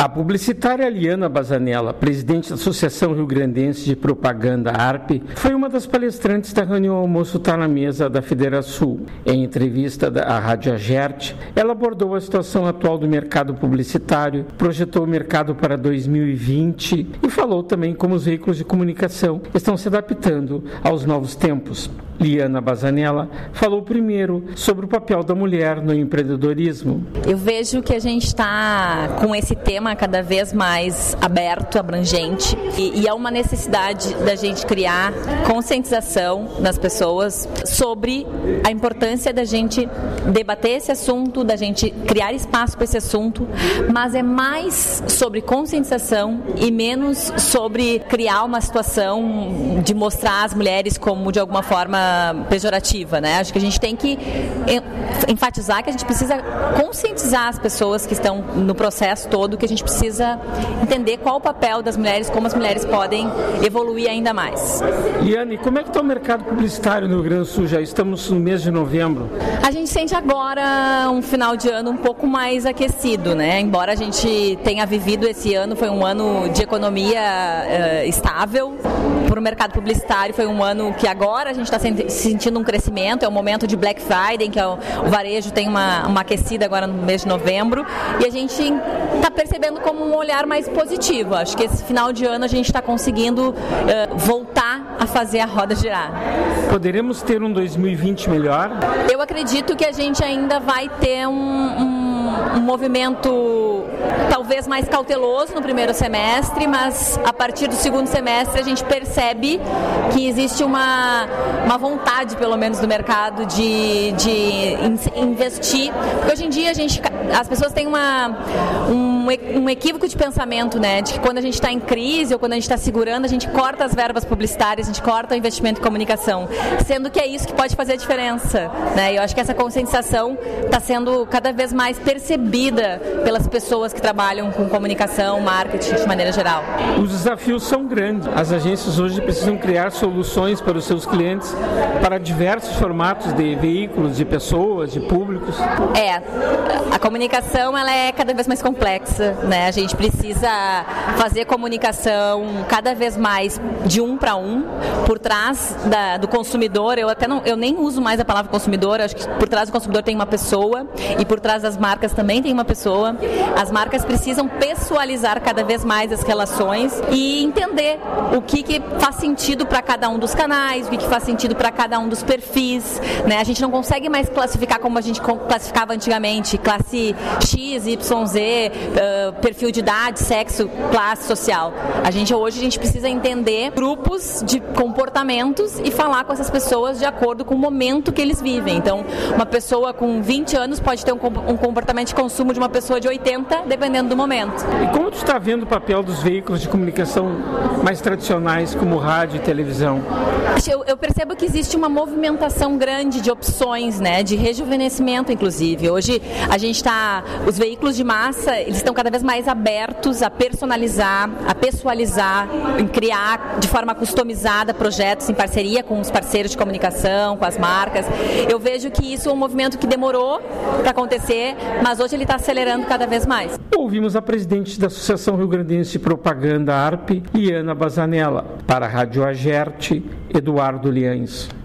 A publicitária Liana Bazanella, presidente da Associação Rio Grandense de Propaganda ARP, foi uma das palestrantes da reunião Almoço Tá na Mesa da Federação. Em entrevista à Rádio Agerte, ela abordou a situação atual do mercado publicitário, projetou o mercado para 2020 e falou também como os veículos de comunicação estão se adaptando aos novos tempos. Liana Bazanella falou primeiro sobre o papel da mulher no empreendedorismo. Eu vejo que a gente está com esse tema cada vez mais aberto, abrangente, e é uma necessidade da gente criar conscientização das pessoas sobre a importância da gente debater esse assunto, da gente criar espaço para esse assunto, mas é mais sobre conscientização e menos sobre criar uma situação de mostrar as mulheres como de alguma forma pejorativa, né? Acho que a gente tem que enfatizar que a gente precisa conscientizar as pessoas que estão no processo todo, que a gente precisa entender qual o papel das mulheres, como as mulheres podem evoluir ainda mais. Liane, como é que está o mercado publicitário no Rio Grande do Sul? Já estamos no mês de novembro. A gente sente agora um final de ano um pouco mais aquecido, né? Embora a gente tenha vivido esse ano, foi um ano de economia estável. Para o mercado publicitário foi um ano que agora a gente está sentindo um crescimento, é o momento de Black Friday, que o varejo tem uma aquecida agora no mês de novembro, e a gente está percebendo como um olhar mais positivo. Acho que esse final de ano a gente está conseguindo voltar a fazer a roda girar. Poderemos ter um 2020 melhor? Eu acredito que a gente ainda vai ter um movimento talvez mais cauteloso no primeiro semestre, mas a partir do segundo semestre a gente percebe que existe uma vontade, pelo menos, do mercado de investir. Porque hoje em dia as pessoas têm um equívoco de pensamento, né? De que quando a gente está em crise ou quando a gente está segurando, a gente corta as verbas publicitárias, a gente corta o investimento em comunicação, sendo que é isso que pode fazer a diferença, né? Eu acho que essa conscientização está sendo cada vez mais percebida pelas pessoas que trabalham com comunicação, marketing, de maneira geral. Os desafios são grandes. As agências hoje precisam criar soluções para os seus clientes, para diversos formatos de veículos, de pessoas, de públicos. A comunicação ela é cada vez mais complexa, né? A gente precisa fazer comunicação cada vez mais de um para um, por trás do consumidor. Eu nem uso mais a palavra consumidor, acho que por trás do consumidor tem uma pessoa e por trás das marcas também tem uma pessoa. As marcas precisam pessoalizar cada vez mais as relações e entender o que faz sentido para cada um dos canais, o que faz sentido para cada um dos perfis, né? A gente não consegue mais classificar como a gente classificava antigamente, classe X, Y, Z, perfil de idade, sexo, classe social. Hoje a gente precisa entender grupos de comportamentos e falar com essas pessoas de acordo com o momento que eles vivem. Então, uma pessoa com 20 anos pode ter um comportamento de consumo de uma pessoa de 80, dependendo do momento. E como tu está vendo o papel dos veículos de comunicação mais tradicionais, como rádio e televisão? Eu percebo que existe uma movimentação grande de opções, né, de rejuvenescimento, inclusive. Hoje os veículos de massa, eles estão cada vez mais abertos a personalizar, a pessoalizar, em criar de forma customizada projetos em parceria com os parceiros de comunicação, com as marcas. Eu vejo que isso é um movimento que demorou para acontecer, mas hoje ele está acelerando cada vez mais. Ouvimos a presidente da Associação Rio Grandense de Propaganda ARP, Liana Bazanella. Para a Rádio Agerte, Eduardo Liães.